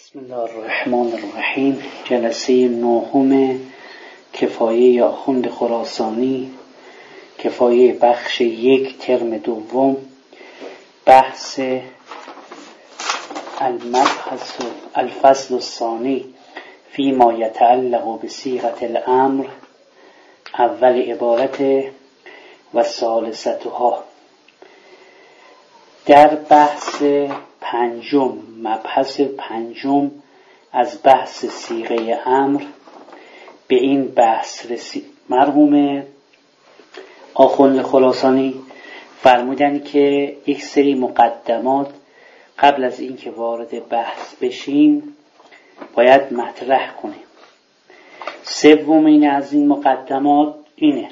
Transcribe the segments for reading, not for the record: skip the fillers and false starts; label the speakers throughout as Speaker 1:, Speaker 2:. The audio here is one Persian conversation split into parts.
Speaker 1: بسم الله الرحمن الرحیم. جلسه نهم کفایه آخوند خراسانی، کفایه بخش 1 ترم دوم، بحث الفصل الثانی فیما یتعلق بصیغة الامر، اول عبارت و ثالثتها. در بحث پنجم، مبحث پنجم از بحث صیغه امر به این بحث رسید. مرحوم آخوند خراسانی فرمودن که یک سری مقدمات قبل از اینکه وارد بحث بشیم باید مطرح کنیم. سومین از این مقدمات اینه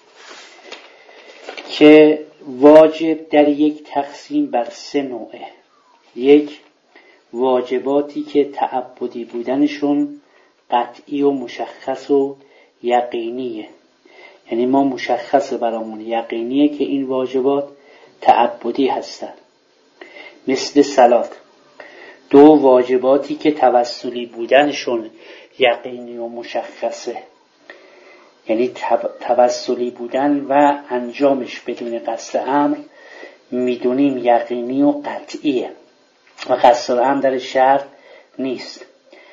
Speaker 1: که واجب در یک تقسیم بر 3 نوعه. یک، واجباتی که تعبدی بودنشون قطعی و مشخص و یقینیه، یعنی ما مشخص برامون یقینیه که این واجبات تعبدی هستن، مثل صلات. 2، واجباتی که توسلی بودنشون یقینی و مشخصه، یعنی توسلی بودن و انجامش بدون قصد امر میدونیم یقینی و قطعیه و قصد امر در شرط نیست،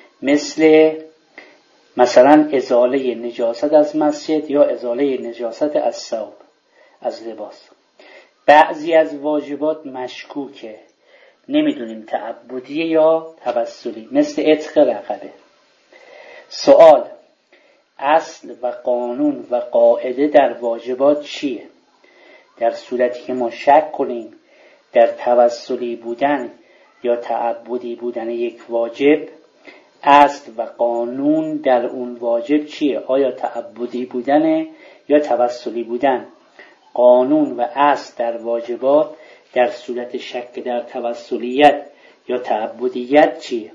Speaker 1: مثلا ازاله نجاست از مسجد یا ازاله نجاست از ثوب، از لباس. بعضی از واجبات مشکوکه، نمیدونیم تعبدیه یا توسلی، مثل عتق رقبه. سوال: اصل و قانون و قاعده در واجبات چیه؟ در صورتی که ما شک کنیم در توسلی بودن یا تعبدی بودن یک واجب، اصل و قانون در اون واجب چیه؟ آیا تعبدی بودن یا توسلی بودن؟ قانون و اصل در واجبات در صورت شک در توسلیت یا تعبدیت چیه؟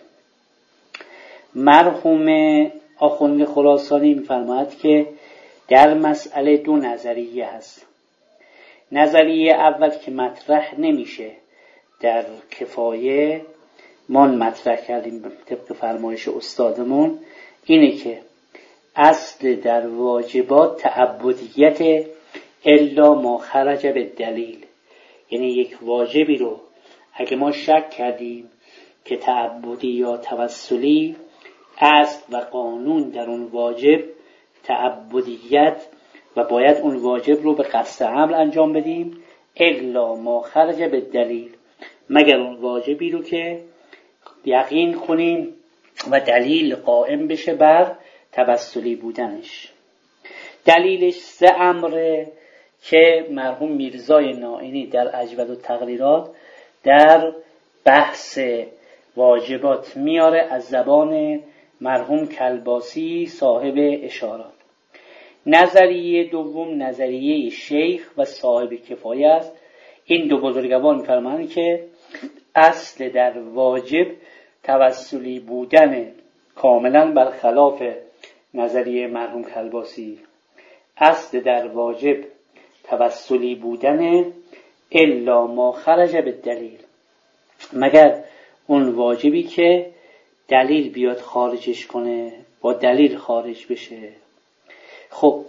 Speaker 1: مرحوم آخوند خراسانی می‌فرماید که در مسئله 2 نظریه هست. نظریه اول که مطرح نمیشه در کفایه، ما مطرح کردیم طبق فرمایش استادمون، اینه که اصل در واجبات تعبدیت الا ما خرج به دلیل، یعنی یک واجبی رو اگه ما شک کردیم که تعبدی یا توسلی، اصل و قانون در اون واجب تعبدیت و باید اون واجب رو به قصد عمل انجام بدیم، الا ما خرج به دلیل، مگر اون واجبی رو که یقین کنیم و دلیل قائم بشه بر توسلی بودنش. دلیلش 3 امره که مرحوم میرزای نائینی در اجود التقریرات در بحث واجبات میاره از زبان مرحوم کلباسی صاحب اشارات. نظریه دوم نظریه شیخ و صاحب کفایه است. این 2 بزرگوار می‌فرمایند که اصل در واجب توسلی بودن، کاملا برخلاف نظریه مرحوم کلباسی. اصل در واجب توسلی بودن الا ما خرج به دلیل، مگر اون واجبی که دلیل بیاد خارجش کنه، با دلیل خارج بشه. خب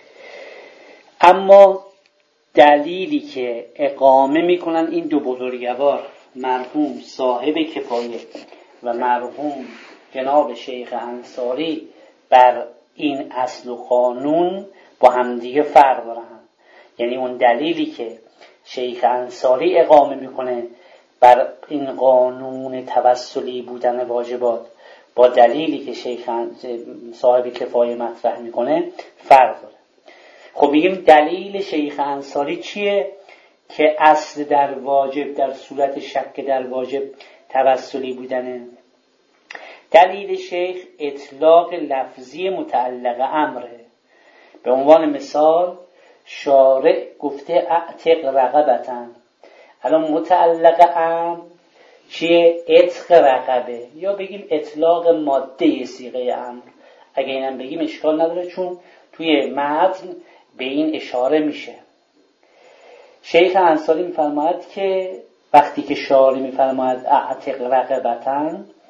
Speaker 1: اما دلیلی که اقامه میکنن این 2 بزرگوار، مرحوم صاحب کفایه و مرحوم جناب شیخ انصاری، بر این اصل و قانون با همدیگه فرق دارن. یعنی اون دلیلی که شیخ انصاری اقامه میکنه بر این قانون توسلی بودن واجبات با دلیلی که شیخ صاحب کفایه مطرح میکنه فرق داره. خب میگیم دلیل شیخ انصاری چیه که اصل در واجب در صورت شک در واجب توسلی بودنه؟ دلیل شیخ اطلاق لفظی متعلق امره. به عنوان مثال شارع گفته اعتق رقبتن، الان متعلق امر چیه؟ عتق رقبه، یا بگیم اطلاق ماده صیغه امر. اگه اینم بگیم اشکال نداره چون توی متن به این اشاره میشه. شیخ انصاری میفرماید که وقتی که شارع میفرماید اعتق رقبتن،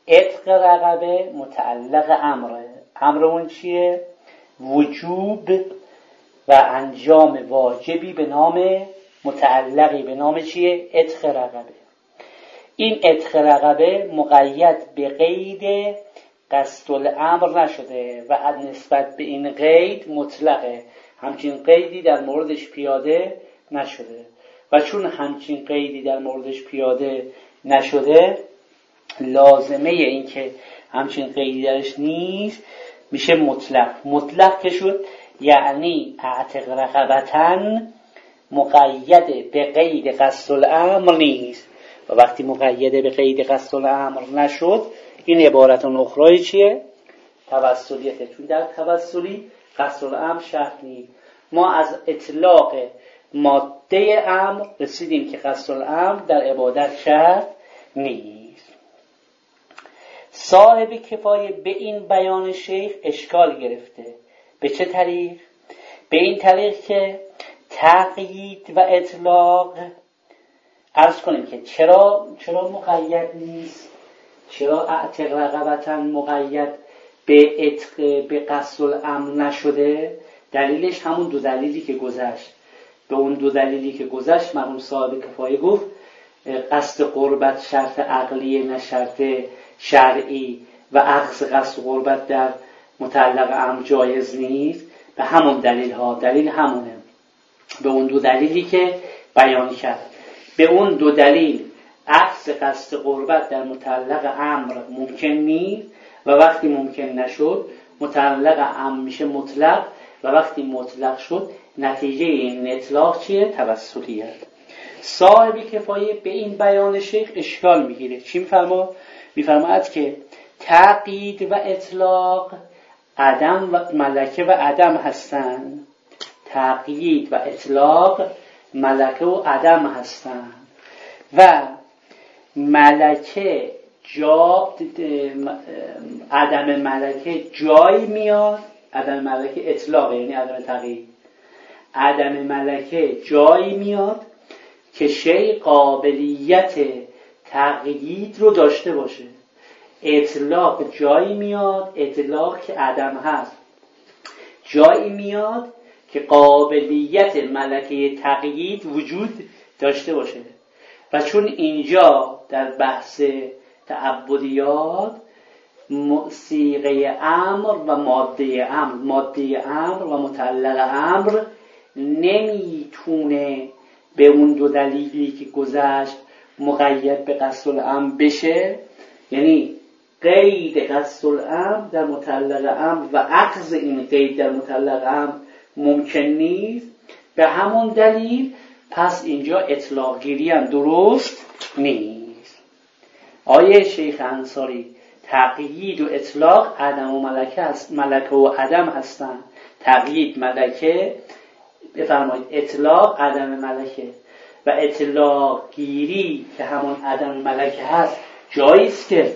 Speaker 1: عتق رقبه متعلق امره. امر اون چیه؟ وجوب و انجام واجبی به نام متعلقی به نام چیه؟ عتق رقبه. این عتق رقبه مقید به قید قصد الامر نشده و نسبت به این قید مطلقه، همچین قیدی در موردش پیاده نشده و چون همچین قیدی در موردش پیاده نشده لازمه این که همچین قیدی درش نیست میشه مطلق. مطلق که شد یعنی اعتق رقبتن مقید به قید قصد الامر نیست و وقتی مقید به قید قصد الامر نشد این عبارت اخرای چیه؟ توسلیته، چون در توسلی قصد الامر شرط نیست. ما از اطلاق ماده امر رسیدیم که قصد الامر در عبادت شرط نیست. صاحب کفایه به این بیان شیخ اشکال گرفته. به چه طریق؟ به این طریق که تقیید و اطلاق عرض کنیم که چرا مقید نیست، چرا اعتق رقبتاً مقید به قصد الامر نشده. دلیلش همون دو دلیلی که گذشت. به اون دو دلیلی که گذشت مرحوم صاحب کفایه گفت قصد قربت شرط عقلی نه شرط شرعی و عکس قصد قربت در متعلق امر جایز نیست. به همون دلیل ها، دلیل همونه، به اون دو دلیلی که بیان کرد. به اون دو دلیل عکس قصد قربت در متعلق امر ممکن نیست و وقتی ممکن نشد متعلق امر میشه مطلق و وقتی مطلق شد نتیجه این اطلاق چیه؟ توسلیت. صاحب کفایه به این بیان شیخ اشکال میگیره. چی میفرماد؟ میفرماد که تقیید و اطلاق عدم و ملکه و عدم هستند. تقیید و اطلاق ملکه و عدم هستند و ملکه عدم ملکه جای میاد. عدم ملکه اطلاق یعنی عدم تقیید. عدم ملکه جایی میاد که شی قابلیت تقیید رو داشته باشه. اطلاق جایی میاد، اطلاق که عدم هست جایی میاد که قابلیت ملکه تقیید وجود داشته باشه. و چون اینجا در بحث تعبدیات صیغه امر و ماده امر و متعلق امر نمیتونه به اون دو دلیلی که گذشت مقید به قصد الامر بشه، یعنی قید قصد الامر در متعلق امر و عکس این قید در متعلق امر ممکن نیست. به همون دلیل پس اینجا اطلاق گیری هم درست نیست. آیه شیخ انصاری تقیید و اطلاق عدم و ملکه و عدم هستند. تقیید ملکه، بفرمایید اطلاق عدم ملکه و اطلاق گیری که همون عدم ملکه هست جاییست که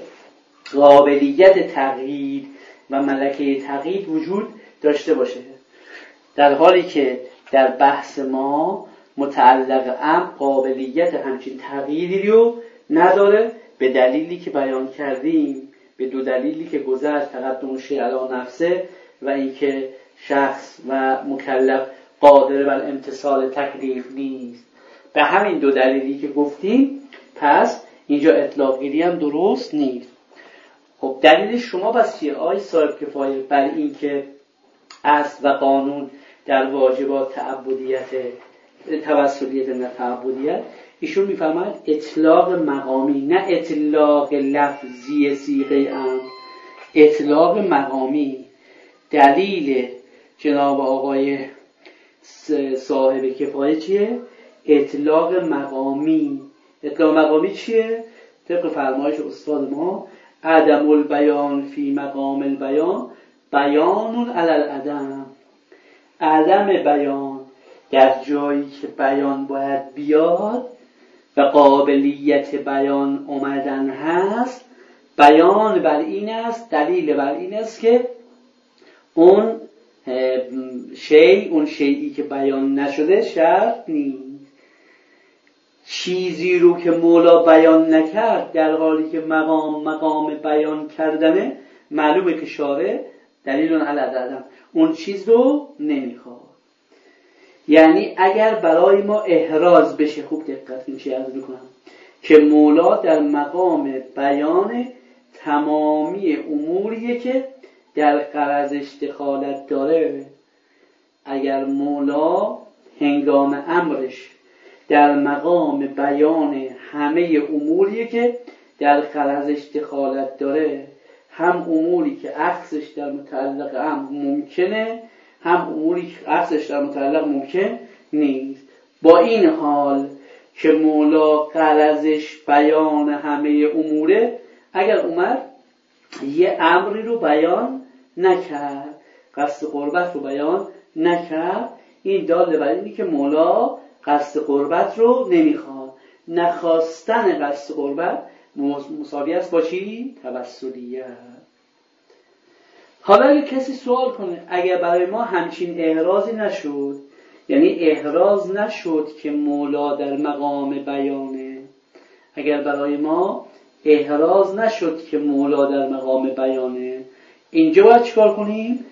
Speaker 1: قابلیت تقیید و ملکه تقیید وجود داشته باشه، در حالی که در بحث ما متعلق امر قابلیت همچین تغییری رو نداره به دلیلی که بیان کردیم، به دو دلیلی که گذشت، تقدم شیء علی نفسه و اینکه شخص و مکلف قادر بر امتثال تکلیف نیست. به همین دو دلیلی که گفتیم پس اینجا اطلاق گیری هم درست نیست. خب دلیل شما بس چیه آقای صاحب کفایه بر این که اصل و قانون در واجبات تعبدیت توسلیت نه تعبدیت؟ ایشون میفرماید اطلاق مقامی نه اطلاق لفظی صیغه امر، اطلاق مقامی. دلیل جناب آقای صاحب کفایه چیه؟ اطلاق مقامی. اطلاق مقامی چیه؟ طبق فرمایش استاد ما عدم البیان فی مقام البیان بیان علی العدم. عدم بیان در جایی که بیان باید بیاد و قابلیت بیان اومدن هست، بیان بر این است، دلیل بر این است که اون شیعی که بیان نشده شرط نیست. چیزی رو که مولا بیان نکرد در حالی که مقام بیان کردنه، معلومه که شارع دلیل علی عدم اون چیز رو نمیخواد. یعنی اگر برای ما احراز بشه، خوب دقت این چی عرض میکنم، که مولا در مقام بیان تمامی اموریه که در غرضش دخالت داره. اگر مولا هنگام امرش در مقام بیان همه اموریه که در غرضش دخالت داره، هم اموری که عکسش در متعلق امر ممکنه، هم اموری که عکسش در متعلق ممکن نیست. با این حال که مولا غرضش بیان همه اموره، اگر اومد یه امری رو بیان نکرد، قصد قربت رو بیان نکرد، این داله بر اینه که مولا قصد قربت رو نمیخواد. نخواستن قصد قربت مساوی است با چی؟ توسلیت. حالا اگه کسی سوال کنه اگر برای ما همچین احرازی نشد، یعنی احراز نشد که مولا در مقام بیانه، اگر برای ما احراز نشد که مولا در مقام بیانه، اینجا باید چیکار کنیم؟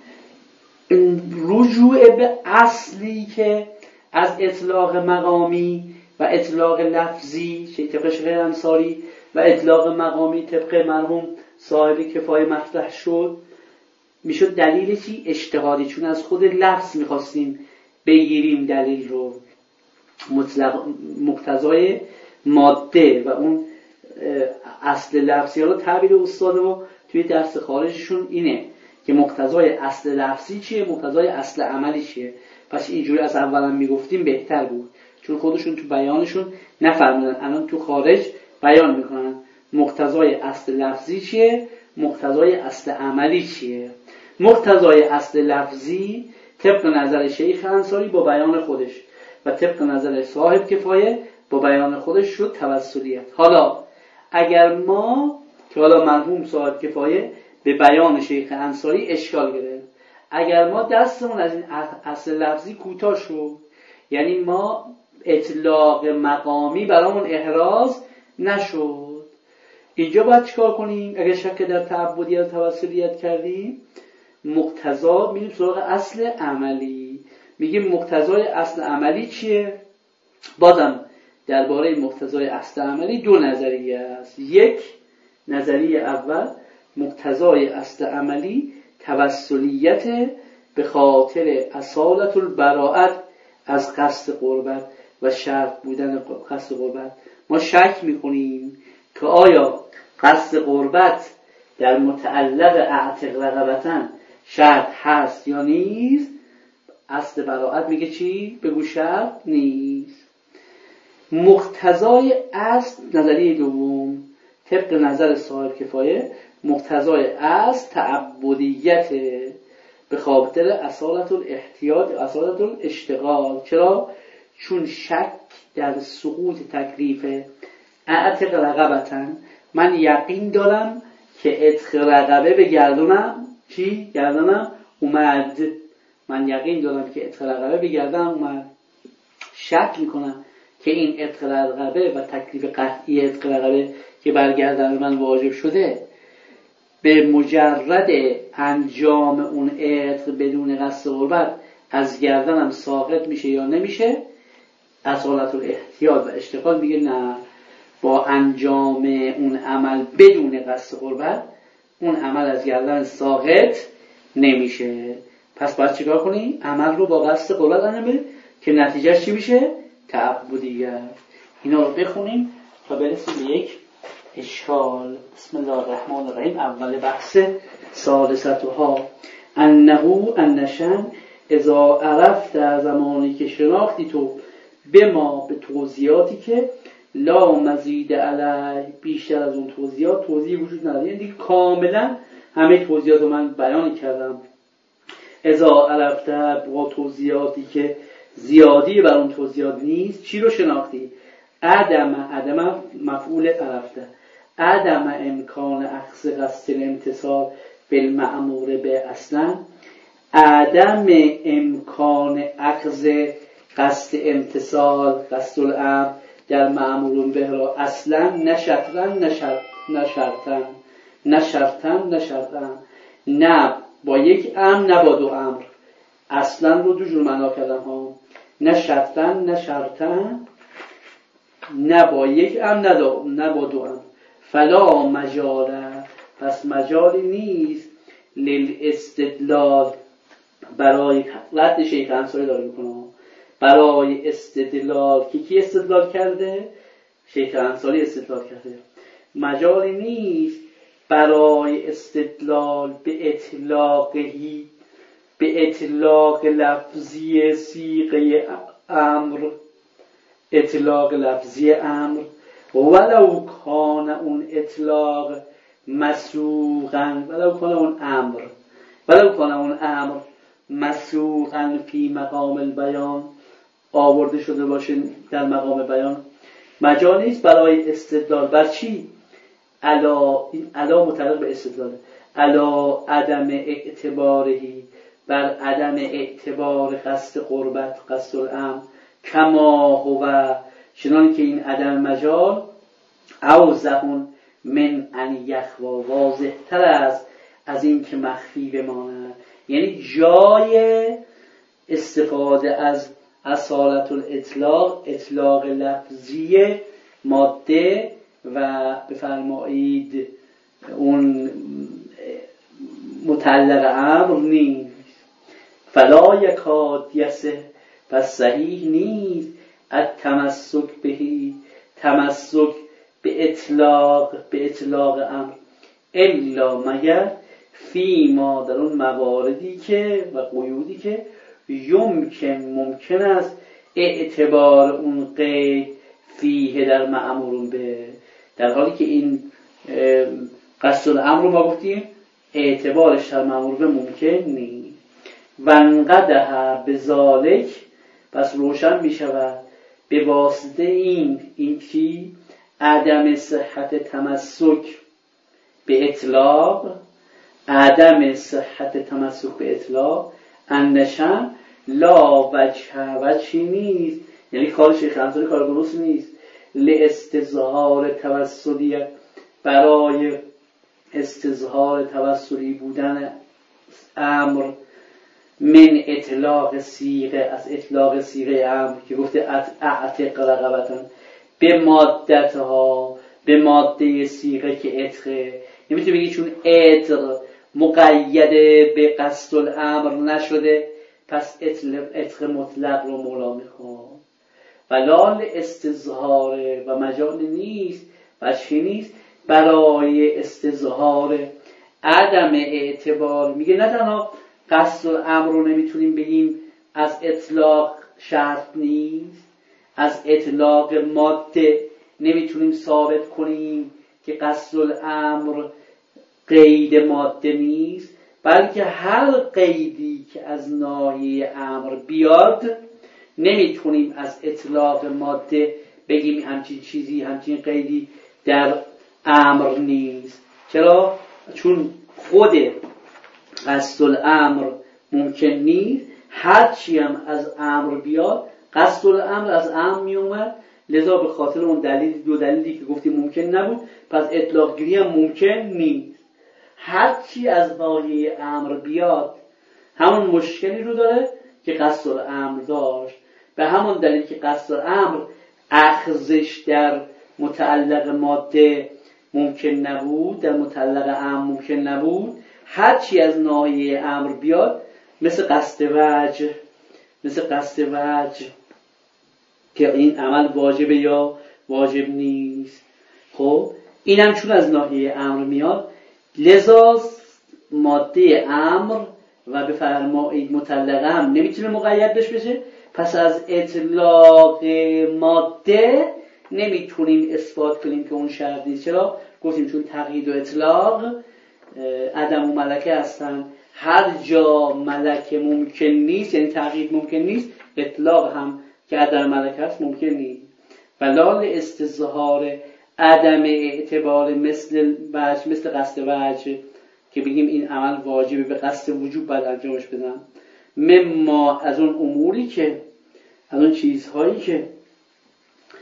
Speaker 1: رجوع به اصلی که از اطلاق مقامی و اطلاق لفظی طبق شیخ انصاری و اطلاق مقامی طبق مرحوم صاحب کفایه مطرح شد، میشد دلیل چی؟ اجتهادی. چون از خود لفظ میخواستیم بگیریم دلیل رو، مطلق مقتضای ماده و اون اصل لفظی ها رو تعبیر استاد و توی درس خارجشون اینه که مقتضای اصل لفظی چیه، مقتضای اصل عملی چیه. پس اینجوری از اولا میگفتیم بهتر بود، چون خودشون تو بیانشون نفرمودن، الان تو خارج بیان میکنن مقتضای اصل لفظی چیه، مقتضای اصل عملی چیه. مقتضای اصل لفظی طبق نظر شیخ انصاری با بیان خودش و طبق نظر صاحب کفایه با بیان خودش شد توسلیت. حالا اگر ما که حالا مرحوم صاحب کفایه به بیان شیخ انصاری اشکال گرفت، اگر ما دستمون از این اصل لفظی کوتاه شد، یعنی ما اطلاق مقامی برامون احراز نشد، اینجا باید چیکار کنیم؟ اگر شک در تعبدیت توسلیت کردیم، مقتضا میریم سراغ اصل عملی، میگیم مقتضای اصل عملی چیه؟ بازم درباره مقتضای اصل عملی دو نظریه است. یک نظریه اول، مقتضای اصل عملی توسلیت به خاطر اصالت البراءت از قصد قربت و شرط بودن قصد قربت. ما شک میکنیم که آیا قصد قربت در متعلق اعتق رقبتن شرط هست یا نیست. اصل براءت میگه چی؟ بگو شرط نیست. مقتضای اصل نظریه دوم طبق نظر صاحب کفایه، مقتضای اصل تعبدیت به خاطر اصالت الاحتیاط، اصالت الاشتغال. چرا؟ چون شک در سقوط تکلیف اعتق رقبتن، من یقین دارم که عتق رقبه به گردنم چی؟ گردنم اومد. من یقین دارم که عتق رقبه به گردنم اومد. شک میکنم که این عتق رقبه و تکلیف قطعی عتق رقبه که بر گردن من واجب شده به مجرد انجام اون عتق بدون قصد قربت از گردنم ساقط میشه یا نمیشه. اصالت الاحتیاط و اشتغال میگه نه، با انجام اون عمل بدون قصد قربت اون عمل از گردن ساقط نمیشه. پس باید چیکار کنی؟ عمل رو با قصد قربت انجام بدی که نتیجهش چی میشه؟ تعبدیت. اینا رو بخونیم تا برسیم به یک اشکال. بسم الله الرحمن الرحیم. اول بحث ثالثتها انشن اذا عرفت، در زمانی که شناختی تو به ما به توضیحاتی که لا مزید علی، بیشتر از اون توضیحات توضیح وجود نداره، یعنی دیگه کاملا همه توضیحات رو من بیان کردم. اذا عرفت با توضیحاتی که زیادی بر اون توضیحات نیست، چی رو شناختی؟ عدم مفعول عرفته، عدم امکان اخذ قصد الامتصال بالمأمور به اصلا، عدم امکان اخذ قصد امتصال قصد الامر در مأمور به را اصلا نشرتن نه با یک امر نه با دو امر. اصلا رو دو جور معنا کردم ها، نشرتن نه با یک امر نه با دو امر. فلا مجال، پس مجالی نیست للاستدلال، برای رد شیخ انصاری داره میکنه، برای استدلال که کی استدلال کرده؟ شیخ انصاری استدلال کرده. مجالی نیست برای استدلال به اطلاق لفظی صیغه امر، اطلاق لفظی امر، ولو کان اون اطلاق مسوغن، ولو کان اون امر مسوغن فی مقام البیان، آورده شده باشه در مقام بیان. مجال نیست برای استدلال بر چی؟ علا متعلق به استدلال، علا عدم اعتبارهی، بر عدم اعتبار قصد قربت، قصد الامر، کما هو، چنان که این عدم مجال اوضحون من ان یخوا، واضح تر است از این که مخفی بماند. یعنی جای استفاده از اصالت الاطلاق، اطلاق لفظی ماده و بفرمایید اون متعلق امر نیست. فلا یکاد یصح، پس صحیح نیست التمسک بهی، تمسک به اطلاق امر، الا مگر فی ما، در اون مواردی که و قیودی که ممکن است اعتبار اون قید فیه در مأمور به، در حالی که این قصد الامر رو ما گفتیم اعتبارش در مأمور به ممکن نیست. و انقدها به ذالک، پس روشن می شود به واسطه این چی؟ عدم صحت تمسک به اطلاق، عدم صحت تمسک به اطلاق، اندشن لا وجهی نیست، یعنی کار شیخ انصاری کار درست نیست، لاستظهار توسلی، برای استظهار توسلی بودن امر، من اطلاق صیغه، از اطلاق صیغه امر که گفته اعتق رقبتن، به مادتها، به ماده صیغه که اطقه. نمیتونه بگی چون اطق مقیده به قصد الامر نشده پس اطق مطلق رو مولا میخواد. ولال استظهاره، و مجال نیست و چی نیست برای استظهار عدم اعتبار. میگه نه تنها قصد الامر رو نمیتونیم بگیم از اطلاق شرط نیست، از اطلاق ماده نمیتونیم ثابت کنیم که قصد الامر قید ماده نیست، بلکه هر قیدی که از ناحیه امر بیاد نمیتونیم از اطلاق ماده بگیم همچین چیزی، همچین قیدی در امر نیست. چرا؟ چون خود قصد الامر ممکن نیست، هرچی هم از امر بیاد قصد الامر از امر میومد، لذا به خاطر اون دو دلیلی که گفتیم ممکن نبود، پس اطلاق گیری هم ممکن نیست. هرچی از ناحیه امر بیاد همون مشکلی رو داره که قصد الامر داشت، به همون دلیل که قصد الامر اخذش در متعلق ماده ممکن نبود، در متعلق امر ممکن نبود، هرچی از ناحیه امر بیاد مثل قصد وجه که این عمل واجبه یا واجب نیست. خب این هم چون از ناحیه امر میاد، لذا ماده امر و به فرمایید مطلقه هم نمیتونه مقید بشه، پس از اطلاق ماده نمیتونیم اثبات کنیم که اون شرط نیست. چرا؟ گفتیم چون تقیید و اطلاق عدم و ملکه هستن، هر جا ملکه ممکن نیست یعنی تقیید ممکن نیست، اطلاق هم که عدم ملکه هست ممکن نیست. ولال استظهار عدم اعتبار مثل قصد وجه که بگیم این عمل واجبه به قصد وجوب بعد انجامش بدم، مما از اون اموری که از اون چیزهایی که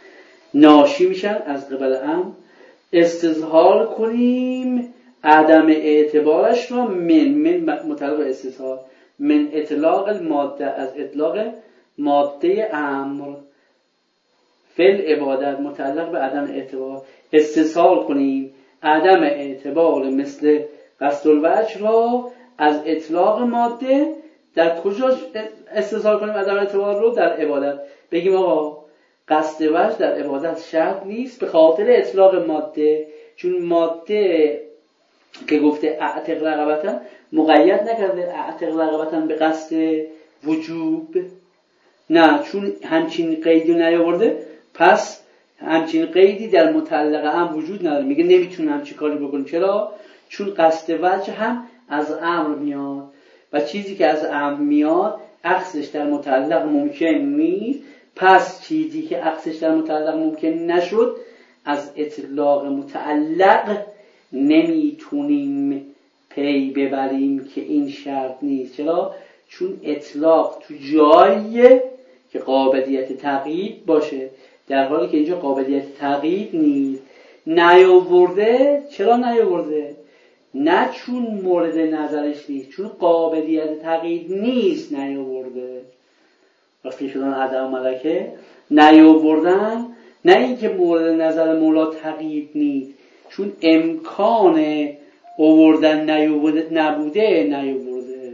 Speaker 1: ناشی میشن از قبل امر، استظهار کنیم عدم اعتبارش را من مطلق استظهار من اطلاق الماده، از اطلاق ماده امر فعل عبادت متعلق به عدم اعتبار، استظهار کنیم عدم اعتبار مثل قصد الوجه را از اطلاق ماده. در کجا استظهار کنیم عدم اعتبار رو؟ در عبادت. بگیم آقا قصد وجه در عبادت شرط نیست به خاطر اطلاق ماده، چون ماده که گفته اعتق رقبتن مقید نکرده اعتق رقبتن به قصد وجوب، نه، چون همچین قیدی نیاورده پس همچین قیدی در متعلق امر وجود نداره، میگه نمیتونه همچین کاری بکنه. چرا؟ چون قصد وجه هم از امر میاد و چیزی که از امر میاد عکسش در متعلق ممکن نیست، پس چیزی که عکسش در متعلق ممکن نشد از اطلاق متعلق نمیتونیم پی ببریم که این شرط نیست. چرا؟ چون اطلاق تو جاییه که قابلیت تقیید باشه، در حالی که اینجا قابلیت تقیید نیست. نیاورده. چرا نیاورده؟ نه چون مورد نظرش نیست، چون قابلیت تقیید نیست نیاورده. وقتی شدن عدم ملکه نیاوردن، نه اینکه مورد نظر مولا تقیید نیست، چون امکان آوردن نبوده نیاورده.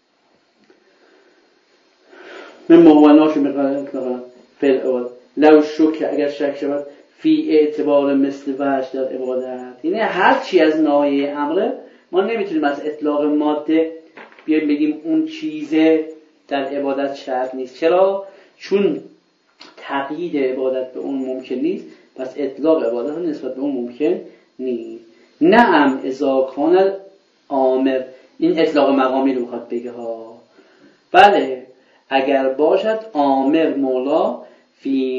Speaker 1: من مواناش میکنم فعل اول لو شک، اگر شک شود فی اعتبار مثل وجه در عبادت، یعنی هر چی از ناحیه امره ما نمیتونیم از اطلاق ماده بیایم بگیم اون چیزه در عبادت شرط نیست. چرا؟ چون تقیید عبادت به اون ممکن نیست، پس اطلاق عبادت نسبت به اون ممکن نیست. نعم اذا کان الامر، این اطلاق مقامی رو میخواد بگه ها. بله اگر باشد امر مولا فی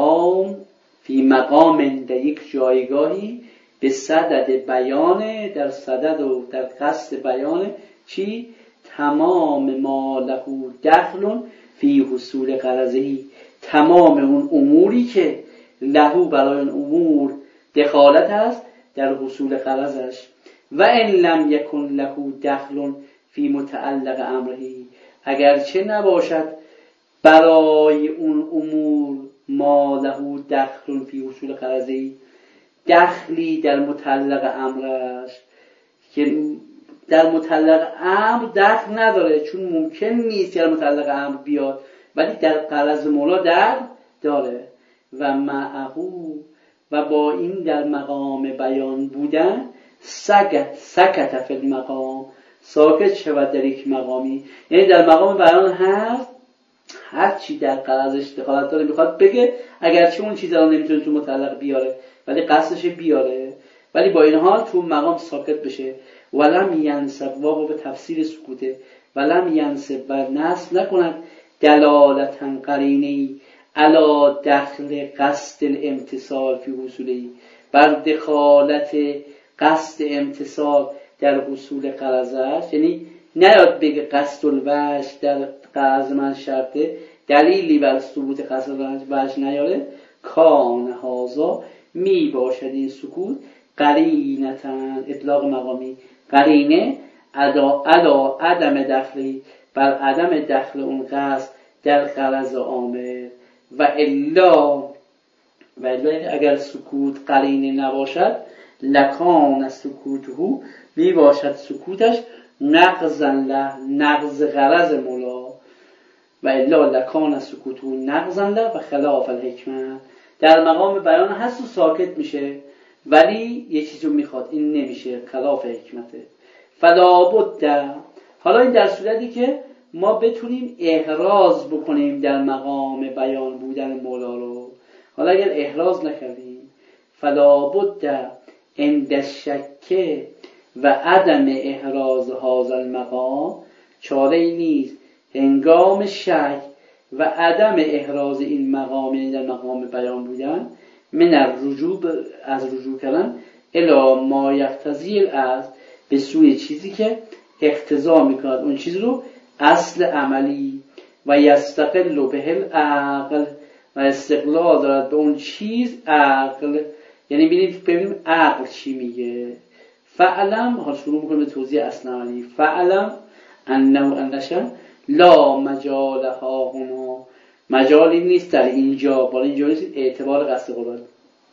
Speaker 1: مقام در یک جایگاهی به صدد بیان، در صدد و در قصد بیان چی؟ تمام ما له دخل فی حصول غرضهی، تمام اون اموری که له برای اون امور دخالت است در حصول غرضش. و ان لم یکن له دخل فی متعلق امرهی، اگرچه نباشد برای اون امور ما له دخل فی حصول غرضهی، دخلی در متعلق امرش، که در متعلق امر دخل نداره چون ممکن نیست در متعلق امر بیاد، ولی در غرض مولا دخل داره. و معهو، و با این در مقام بیان بودن، سکت فی المقام، ساکت شود در یک مقامی، یعنی در مقام بیان هست هر چی در غرضش دخالت داره میخواد بگه، اگرچه اون چیزا رو نمیتونه تو متعلق بیاره ولی قصدش بیاره، ولی با این حال تو مقام ساکت بشه. ولم ینسب، واقع به تفسیر سکوته، ولم ینسب و نصب نکند دلالتا قرینه‌ای علا دخل قصد الامتصال فی حصولی، بر دخالت قصد امتصال در حصول غرضش، یعنی نیاد بگه قصد الوجه در غرض من شرطه، دلیلی بر ثبوت قصد الوجه نیاره. کان هازا، می باشد این سکوت قرینتن، اطلاق مقامی، قرینه علا عدم دخلی، بر عدم دخل اون قصد در غرض عامل. و الا اگر سکوت قرینه نباشد، لکان سکوته، می باشد سکوتش نقضا له، نقض غرض مولا. و الا لکان سکوته نقضا له و خلاف الحکمه، در مقام بیان هست و ساکت میشه ولی یه چیزی رو میخواد، این نمیشه، خلاف حکمته. فلا بد، حالا این در صورتی که ما بتونیم احراز بکنیم در مقام بیان بودن مولا رو. حالا اگر احراز نکردیم، فلا بد عند الشک و عدم احراز هذا المقام، چاره ای نیست هنگام شک و عدم احراز این مقام، یعنی در مقام بیان بودن، من الرجوع، از رجوع کردن، الی ما یقتضی الاصل، به سوی چیزی که اقتضا میکند اون چیز رو اصل عملی، و یستقل به العقل، و استقلال دارد به اون چیز عقل. یعنی ببینیم عقل چی میگه. فعلم، حال شروع میکنه به توضیح اصنعانی. فعلم انشه لا مجال ها هنا، مجالی نیست در اینجا، بالا اینجا نیست اعتبار قصد قربت،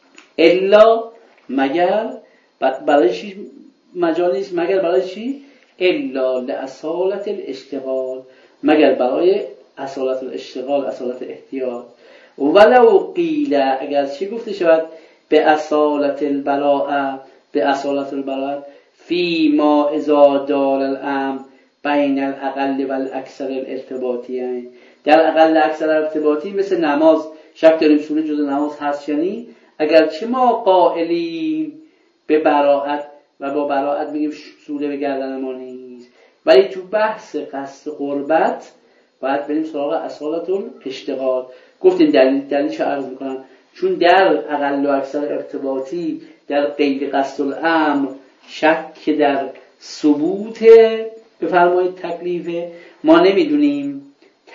Speaker 1: الا مگر، برای چی مجال نیست؟ مگر برای چی؟ الا لأصالت الاشتغال، مگر برای اصالت الاشتغال، اصالت احتیاط. ولو قیل، اگر چی گفته شود؟ به اصالت البراءه، به اصالت البراءه فی ما اذا دار الامر بین الاقل و الاکثر الارتباطی، در اقل اکثر ارتباطی مثل نماز، شک داریم سوره جز نماز هست یعنی اگرچه ما قائلیم به براءت و با براءت میگیم سوره به گردن ما نیست، ولی تو بحث قصد قربت باید بریم سراغ اصالت الاشتغال. گفتیم دلیلش عرض میکنم، چون در اقل و اکثر ارتباطی در غیر قصد الامر شک در ثبوت بفرمایید تکلیفه، ما نمیدونیم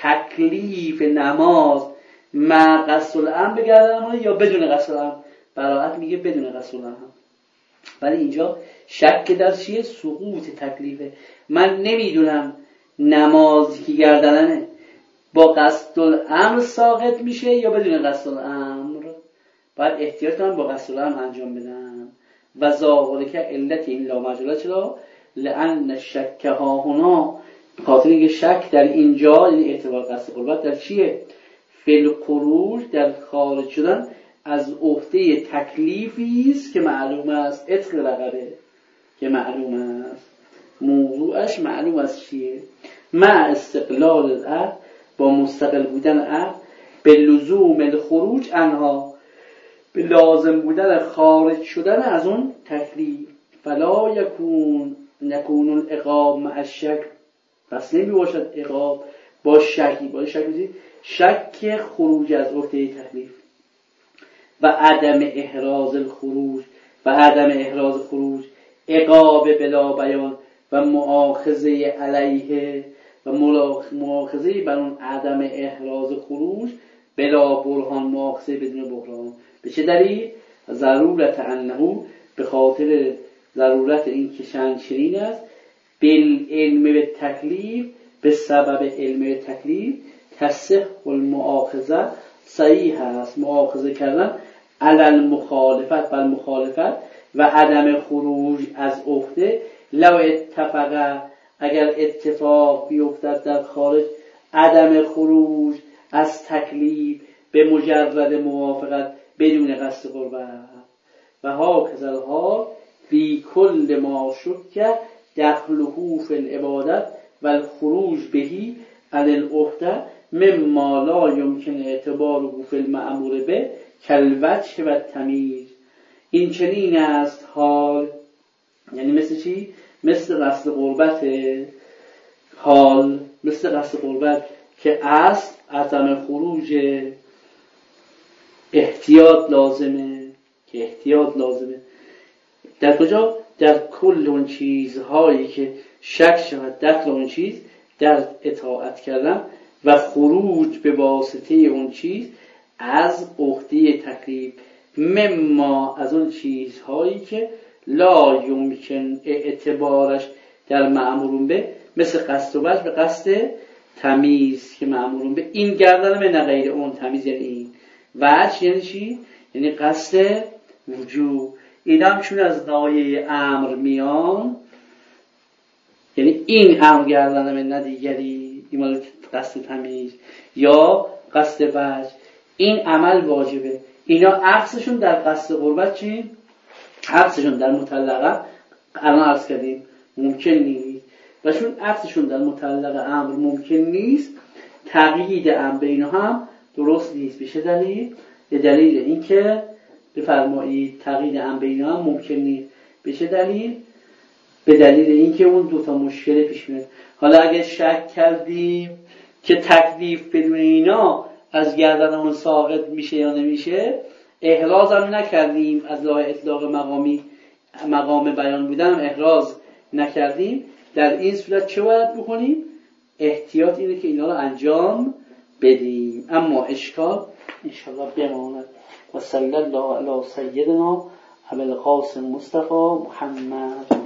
Speaker 1: تکلیف نماز مع قصد الامر بگردن ما یا بدون قصد الامر. براءت میگه بدون قصد الامر، ولی اینجا شک در چیه؟ سقوط تکلیفه. من نمیدونم نمازی که گردننه با قصد الامر ساقط میشه یا بدون قصد الامر. باید احتیاط کنم با قصد الامر انجام بدم. و ذالک علت این لا مجال، چرا؟ لأن الشک ها هنا، خاطر اینکه شک در اینجا یعنی اعتبار قصد قربت در چیه؟ فی الخروج، در خارج شدن از عهده تکلیفی است که معلوم است، عتق رقبه که معلوم است، موضوعش معلوم است چیه؟ مع استقلال العقل، با مستقل بودن عقل، به لزوم الخروج عنها، به لازم بودن خارج شدن از اون تکلیف. فلا نکون العقاب مع الشک، پس نمی باشد عقاب با شکی، با شک خروج از عهده تکلیف و عدم احراز الخروج، و عدم احراز خروج، عقاب بلا بیان و مؤاخذه علیه و مؤاخذه بر اون عدم احراز خروج بلا برهان، مؤاخذه بدون بحران. به چه دلیل؟ ضرورت انه، به خاطر ضرورت این که چنین است، بالعلم به تکلیف، به سبب علم به تکلیف، تصح المؤاخذه، صحیح است مؤاخذه کردن علی المخالفت، بر مخالفت و عدم خروج از عهده. لو اتفق، اگر اتفاق بیفتد در خارج عدم خروج از تکلیف به مجرد موافقت بدون قصد قربت. و ها کذلها فی کل ما شک دخله فی العبادت و الخروج بهی عن العهده مما لا یمکن اعتباره فی المأمور به کالوجه و تمیز. این چنین است حال، یعنی مثل چی؟ مثل قصد قربت. حال مثل قصد قربت که اصل عدم خروج، احتیاط لازمه، که احتیاط لازمه در کجا؟ در کل اون چیزهایی که شک شود داخل اون چیز در اطاعت کردن و خروج به واسطه اون چیز از عهده تکلیف، مما از اون چیزهایی که لا یمکن اعتبارش در مأمورون به، مثل قصد و وجه به قصد تمیز که مأمورون به این گردن به نه غیر اون. تمیز یعنی این، وجه یعنی چی؟ یعنی قصد وجوب. این هم چون از نایه امر میان، یعنی این امر گردن به نه دیگری، این مال قصد تمیز یا قصد وجه، این عمل واجبه. اینا عکسشون در قصد قربت چی؟ عکسشون در مطلقه الان عرض کردیم ممکن نیست، و چون عکسشون در مطلقه امر ممکن نیست، تقیید امر بین هم درست نیست. به چه دلیل؟ به دلیل اینکه بفرمایید تقیید امر بین هم ممکن نیست. به چه دلیل؟ به دلیل اینکه اون دوتا مشکل پیش میاد. حالا اگه شک کردیم که تکلیف بدون اینا از گردن اون ساقط میشه یا نمیشه، احراز هم نکردیم از لاه اطلاق مقام بیان بودن، احراز نکردیم، در این صورت چه باید بکنیم؟ احتیاط اینه که اینا رو انجام بدیم. اما اشکال انشالله بماند. و صلی الله علی سیدنا ابوالقاسم مصطفی محمد.